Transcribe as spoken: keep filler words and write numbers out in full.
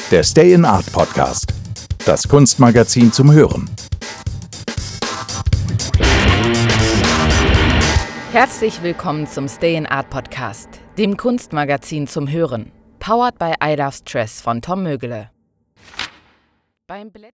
Der Stay in Art Podcast. Das Kunstmagazin zum Hören. Herzlich willkommen zum Stay in Art Podcast, dem Kunstmagazin zum Hören. Powered by I Love Stress von Tom Mögele. Beim